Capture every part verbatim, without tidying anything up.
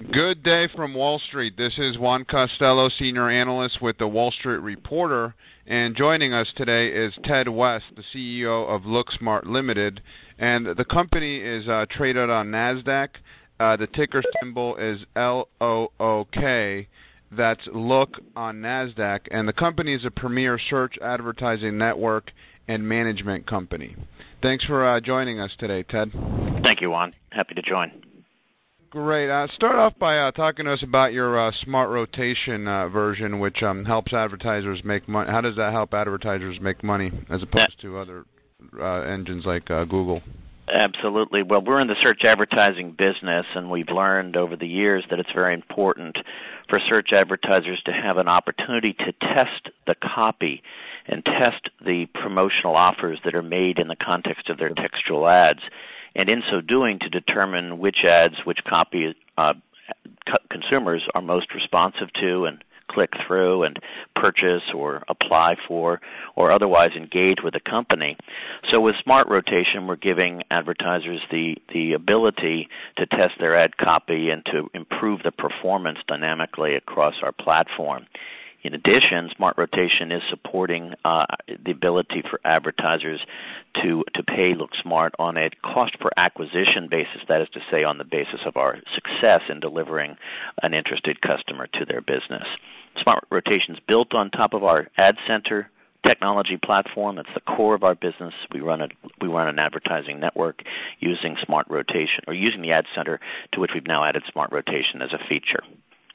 Good day from Wall Street. This is Juan Costello, Senior Analyst with the Wall Street Reporter, and joining us today is Ted West, the C E O of LookSmart Limited, and the company is uh, traded on NASDAQ. Uh, the ticker symbol is L O O K. That's Look on NASDAQ, and the company is a premier search advertising network and management company. Thanks for uh, joining us today, Ted. Thank you, Juan. Happy to join. Great. Uh, start off by uh, talking to us about your uh, Smart Rotation uh, version, which um, helps advertisers make money. How does that help advertisers make money as opposed to other uh, engines like uh, Google? Absolutely. Well, we're in the search advertising business, and we've learned over the years that it's very important for search advertisers to have an opportunity to test the copy and test the promotional offers that are made in the context of their textual ads, and in so doing to determine which ads, which copy uh, consumers are most responsive to and click through and purchase or apply for or otherwise engage with a company. So with Smart Rotation, we're giving advertisers the, the ability to test their ad copy and to improve the performance dynamically across our platform. In addition, Smart Rotation is supporting uh, the ability for advertisers to, to pay LookSmart on a cost per acquisition basis, that is to say on the basis of our success in delivering an interested customer to their business. Smart Rotation is built on top of our Ad Center technology platform. It's the core of our business. We run a we run an advertising network using Smart Rotation, or using the Ad Center, to which we've now added Smart Rotation as a feature.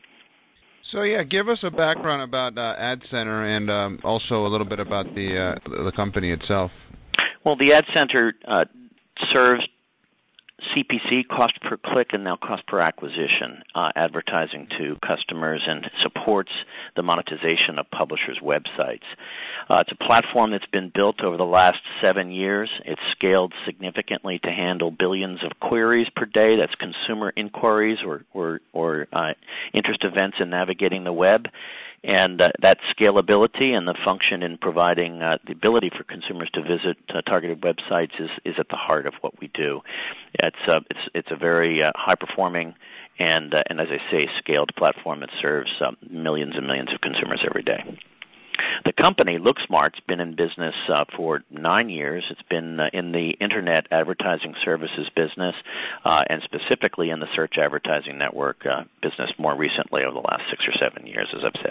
So yeah, give us a background about uh, Ad Center and um, also a little bit about the uh, the company itself. Well, the Ad Center uh, serves C P C, cost per click, and now cost per acquisition uh, advertising to customers, and supports the monetization of publishers' websites. Uh, it's a platform that's been built over the last seven years. It's scaled significantly to handle billions of queries per day. That's consumer inquiries or, or, or uh, interest events in navigating the web. And uh, that scalability and the function in providing uh, the ability for consumers to visit uh, targeted websites is, is at the heart of what we do. It's uh, it's it's a very uh, high performing and uh, and as I say, scaled platform that serves um, millions and millions of consumers every day. The company, LookSmart's been in business uh, for nine years. It's been uh, in the Internet advertising services business, uh, and specifically in the search advertising network uh, business more recently over the last six or seven years, as I've said.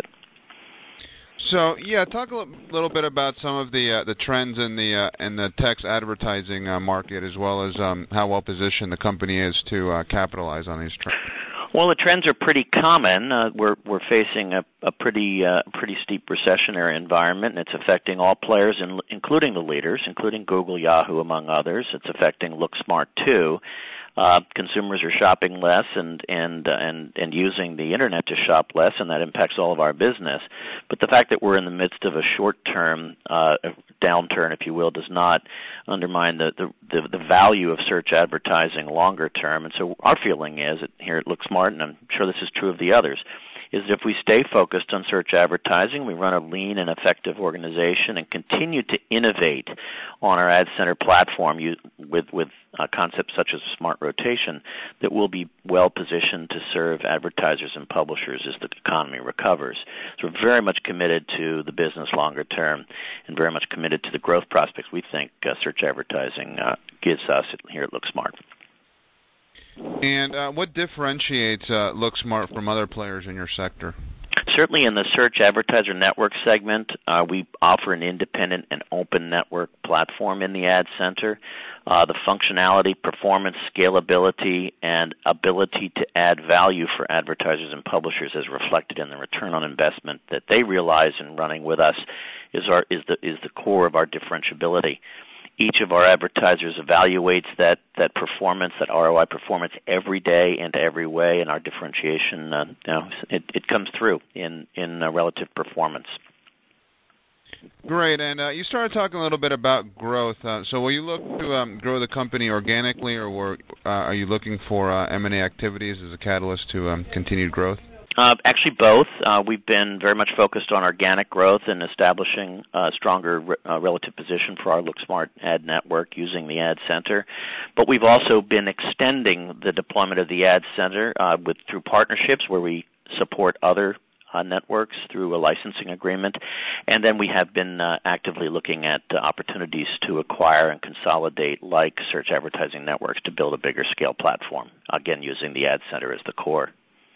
So, yeah, talk a little bit about some of the uh, the trends in the uh, in the text advertising uh, market, as well as um, how well positioned the company is to uh, capitalize on these trends. Well, the trends are pretty common. Uh, we're we're facing a, a pretty uh, pretty steep recessionary environment, and it's affecting all players, in, including the leaders, including Google, Yahoo, among others. It's affecting LookSmart too. Uh, consumers are shopping less and and uh, and and using the internet to shop less, and that impacts all of our business. But the fact that we're in the midst of a short-term uh, downturn, if you will, does not undermine the, the the the value of search advertising longer term. And so our feeling is that here at LookSmart, and I'm sure this is true of the others, is that if we stay focused on search advertising, we run a lean and effective organization and continue to innovate on our Ad Center platform with, with uh, concepts such as Smart Rotation, that we'll be well positioned to serve advertisers and publishers as the economy recovers. So we're very much committed to the business longer term and very much committed to the growth prospects we think uh, search advertising uh, gives us here at LookSmart. And uh, what differentiates uh, LookSmart from other players in your sector? Certainly in the search advertiser network segment, uh, we offer an independent and open network platform in the Ad Center. Uh, the functionality, performance, scalability, and ability to add value for advertisers and publishers as reflected in the return on investment that they realize in running with us is, our, is, the, is the core of our differentiability. Each of our advertisers evaluates that, that performance, that R O I performance every day and every way, and our differentiation, uh, you know, it, it comes through in, in uh, relative performance. Great, and uh, you started talking a little bit about growth. Uh, so will you look to um, grow the company organically, or were, uh, are you looking for uh, M and A activities as a catalyst to um, continued growth? Uh, actually, both. Uh, we've been very much focused on organic growth and establishing a stronger re- uh, relative position for our LookSmart ad network using the Ad Center. But we've also been extending the deployment of the Ad Center uh, with through partnerships where we support other uh, networks through a licensing agreement. And then we have been uh, actively looking at uh, opportunities to acquire and consolidate like search advertising networks to build a bigger scale platform, again, using the Ad Center as the core.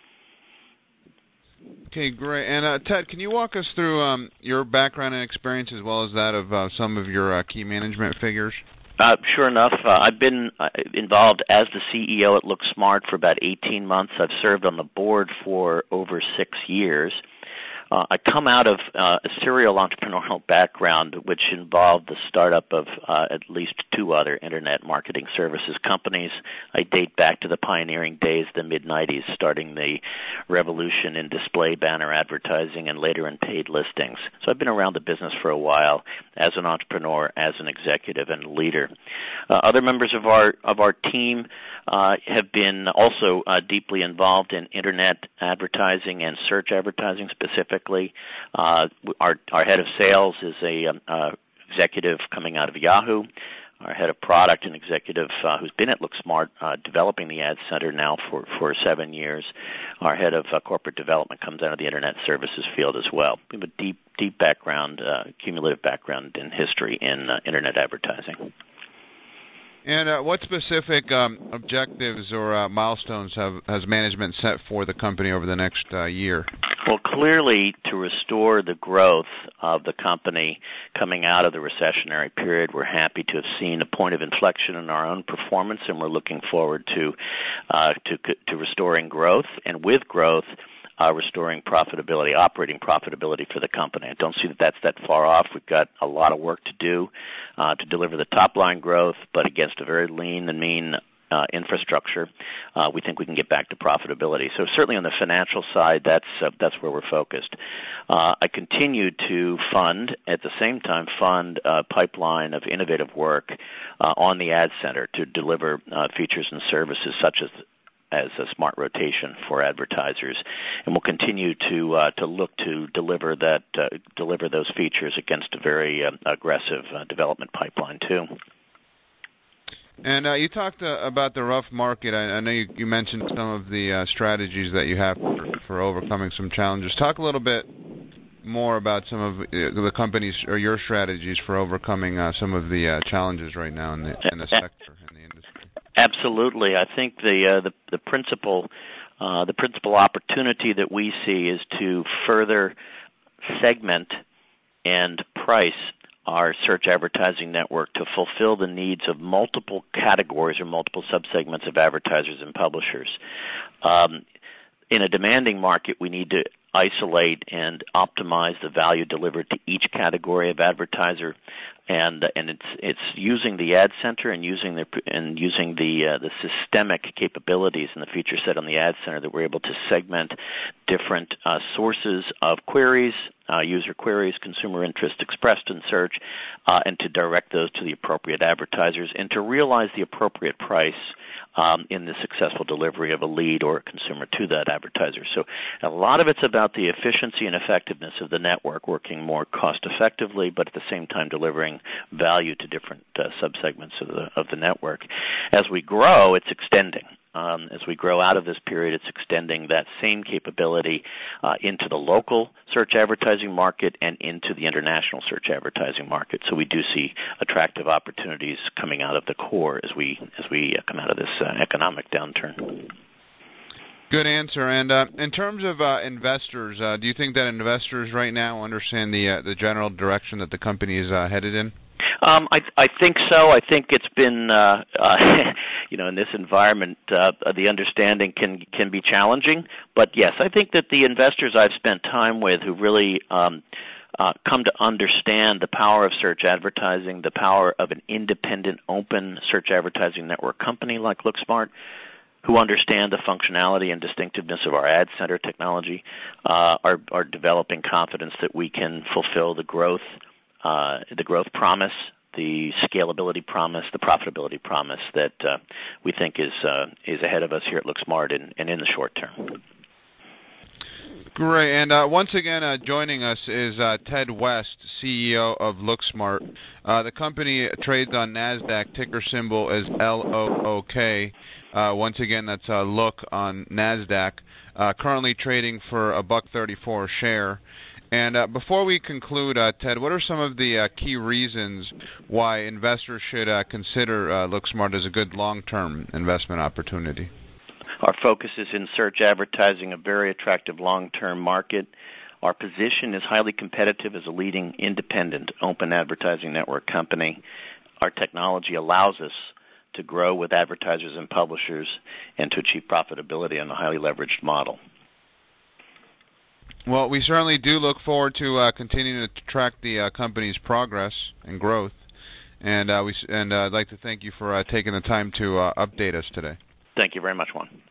Okay, great. And uh, Ted, can you walk us through um, your background and experience as well as that of uh, some of your uh, key management figures? Uh, sure enough, uh, I've been uh, involved as the C E O at LookSmart for about eighteen months. I've served on the board for over six years. Uh, I come out of uh, a serial entrepreneurial background, which involved the startup of uh, at least two other internet marketing services companies. I date back to the pioneering days, the mid nineties, starting the revolution in display banner advertising and later in paid listings. So I've been around the business for a while as an entrepreneur, as an executive and leader. Uh, other members of our of our team uh, have been also uh, deeply involved in internet advertising and search advertising specifically. Uh, our, our head of sales is a um, uh, executive coming out of Yahoo. Our head of product, an executive uh, who's been at LookSmart uh, developing the Ad Center now for, for seven years. Our head of uh, corporate development comes out of the internet services field as well. We have a deep, deep background, uh, cumulative background in history in uh, internet advertising. And uh, what specific um, objectives or uh, milestones have has management set for the company over the next uh, year? Well, clearly, to restore the growth of the company coming out of the recessionary period, we're happy to have seen a point of inflection in our own performance, and we're looking forward to uh, to, to restoring growth. And with growth, Uh, restoring profitability, operating profitability for the company. I don't see that that's that far off. We've got a lot of work to do uh, to deliver the top-line growth, but against a very lean and mean uh, infrastructure, uh, we think we can get back to profitability. So certainly on the financial side, that's uh, that's where we're focused. Uh, I continue to fund, at the same time, fund a pipeline of innovative work uh, on the Ad Center to deliver uh, features and services such as as a smart rotation for advertisers, and we'll continue to uh, to look to deliver that uh, deliver those features against a very uh, aggressive uh, development pipeline too. And uh, you talked uh, about the rough market. I, I know you, you mentioned some of the uh, strategies that you have for, for overcoming some challenges. Talk a little bit more about some of the companies or your strategies for overcoming uh, some of the uh, challenges right now in the in the sector in the industry. Absolutely, I think the uh, the, the principal uh, the principal opportunity that we see is to further segment and price our search advertising network to fulfill the needs of multiple categories or multiple subsegments of advertisers and publishers. Um, in a demanding market, we need to isolate and optimize the value delivered to each category of advertiser, and and it's it's using the Ad Center and using the and using the uh, the systemic capabilities and the feature set on the Ad Center that we're able to segment different uh, sources of queries, uh, user queries, consumer interest expressed in search, uh, and to direct those to the appropriate advertisers and to realize the appropriate price Um, in the successful delivery of a lead or a consumer to that advertiser. So a lot of it's about the efficiency and effectiveness of the network, working more cost effectively, but at the same time delivering value to different uh, subsegments of the, of the network. As we grow, it's extending. Um, as we grow out of this period, it's extending that same capability uh, into the local search advertising market and into the international search advertising market. So we do see attractive opportunities coming out of the core as we as we uh, come out of this uh, economic downturn. Good answer. And uh, in terms of uh, investors, uh, do you think that investors right now understand the uh, the general direction that the company is uh, headed in? Um, I, I think so. I think it's been, uh, uh, you know, in this environment, uh, the understanding can can be challenging. But yes, I think that the investors I've spent time with who really um, uh, come to understand the power of search advertising, the power of an independent, open search advertising network company like LookSmart, who understand the functionality and distinctiveness of our Ad Center technology, uh, are, are developing confidence that we can fulfill the growth Uh, the growth promise, the scalability promise, the profitability promise that uh, we think is uh, is ahead of us here at LookSmart and, and in the short term. Great. And uh, once again, uh, joining us is uh, Ted West, C E O of LookSmart. Uh, the company trades on NASDAQ, ticker symbol is L O O K. Uh, once again, that's uh, Look on NASDAQ. Uh, currently trading for a buck thirty-four a share. And uh, before we conclude, uh, Ted, what are some of the uh, key reasons why investors should uh, consider uh, LookSmart as a good long-term investment opportunity? Our focus is in search advertising, a very attractive long-term market. Our position is highly competitive as a leading independent open advertising network company. Our technology allows us to grow with advertisers and publishers and to achieve profitability on a highly leveraged model. Well, we certainly do look forward to uh, continuing to track the uh, company's progress and growth, and uh, we and uh, I'd like to thank you for uh, taking the time to uh, update us today. Thank you very much, Juan.